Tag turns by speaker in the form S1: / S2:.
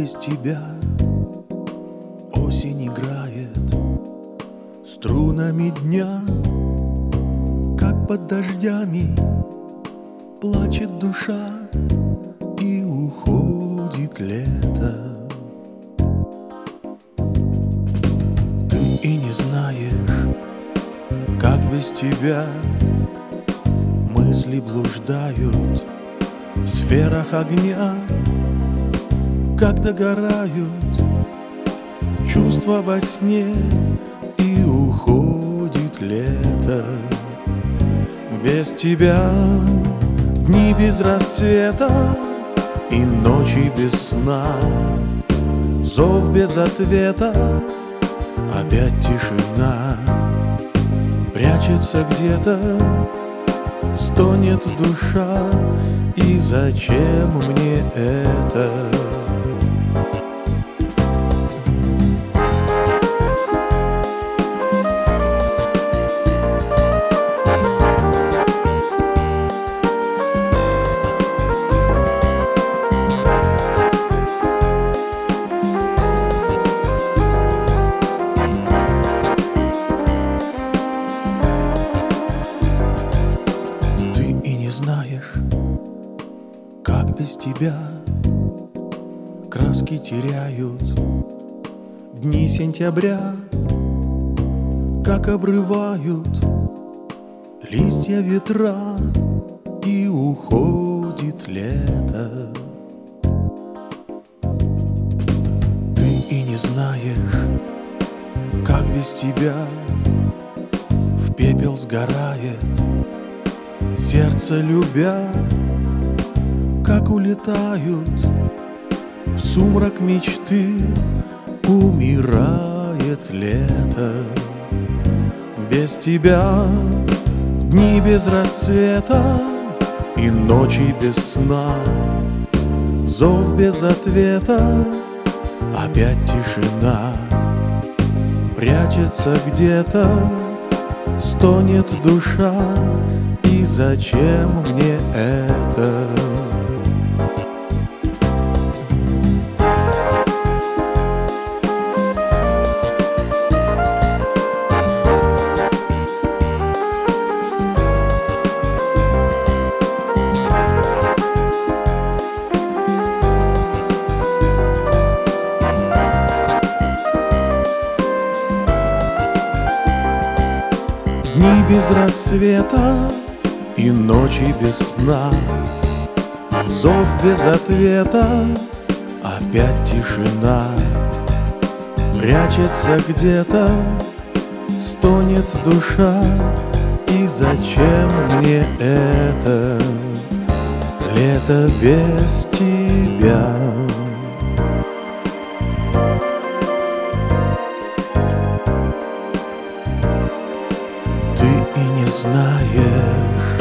S1: без тебя осень играет струнами дня, как под дождями плачет душа, и уходит лето. Ты и не знаешь, как без тебя мысли блуждают в сферах огня, как догорают чувства во сне, и уходит лето. Без тебя дни без рассвета и ночи без сна, зов без ответа, опять тишина. Прячется где-то, стонет душа, и зачем мне это? Знаешь, как без тебя краски теряют дни сентября, как обрывают листья ветра, и уходит лето. Ты и не знаешь, как без тебя в пепел сгорает сердце, любя, как улетают в сумрак мечты, умирает лето. Без тебя дни без рассвета и ночи без сна, зов без ответа, опять тишина. Прячется где-то, стонет душа, и зачем мне это? Дни без рассвета и ночи без сна, зов без ответа, опять тишина. Прячется где-то, стонет душа, и зачем мне это? Лето без тебя. Ты и не знаешь,